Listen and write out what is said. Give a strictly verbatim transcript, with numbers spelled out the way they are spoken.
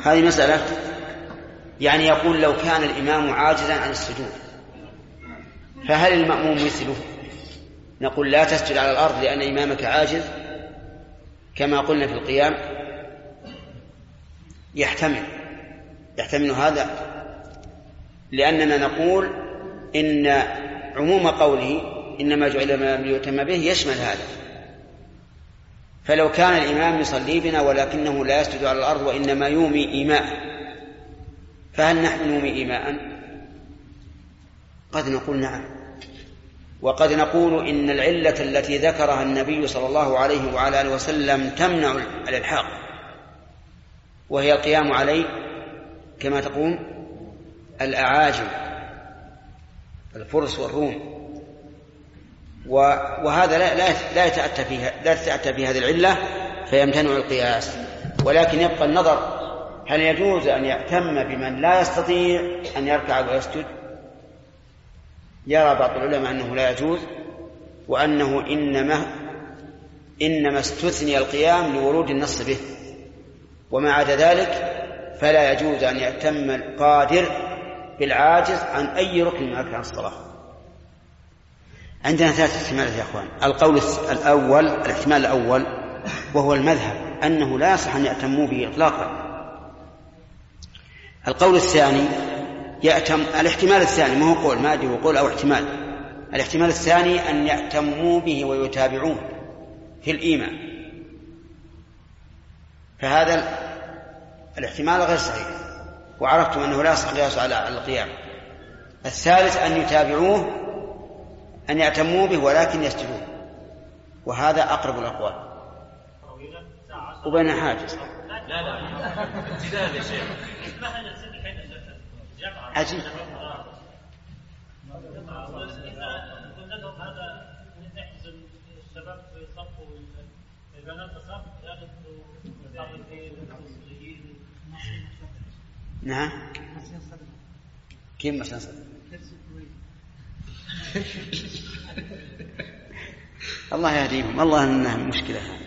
هذه مسألة. يعني يقول لو كان الإمام عاجزا عن السجود فهل المأموم مثله؟ نقول لا تسجد على الأرض لأن إمامك عاجز كما قلنا في القيام. يحتمل يحتمل هذا، لأننا نقول إن عموم قوله إنما جعل ما ليؤتم به يشمل هذا. فلو كان الإمام يصلي بنا ولكنه لا يسجد على الأرض وإنما يومي إيماء، فهل نحن نومي إيماء؟ قد نقول نعم، وقد نقول إن العلة التي ذكرها النبي صلى الله عليه وعلى آله وسلم تمنع الإلحاق، وهي القيام عليه كما تقوم الأعاجم الفرس والروم، وهذا لا لا يتأتى فيها لا تتأتى في هذه العلة فيمتنع القياس. ولكن يبقى النظر هل يجوز أن يأتم بمن لا يستطيع أن يركع ويسجد؟ يرى بعض العلماء أنه لا يجوز، وأنه إنما إنما استثني القيام لورود النص به، وما عدا ذلك فلا يجوز أن يأتم القادر بالعاجز عن أي ركن من أركان الصلاة. عندنا ثلاثة احتمالات يا أخوان. القول الأول الاحتمال الأول وهو المذهب أنه لا يصح أن يأتموا به إطلاقا. القول الثاني يأتم الاحتمال الثاني ما هو قول ما أدري قول أو احتمال. الاحتمال الثاني أن يأتموا به ويتابعون في الإيمان، فهذا الاحتمال غير صحيح، وعرفتم أنه لا يصح القياس على القيام. الثالث أن يتابعوه أن يأتموا به ولكن يسجدون، وهذا أقرب الأقوال. وبين حاجز لا لا ابتداء يا شيخ عجيب. نعم كيف مثلا الله يهديهم، الله إنها مشكلة.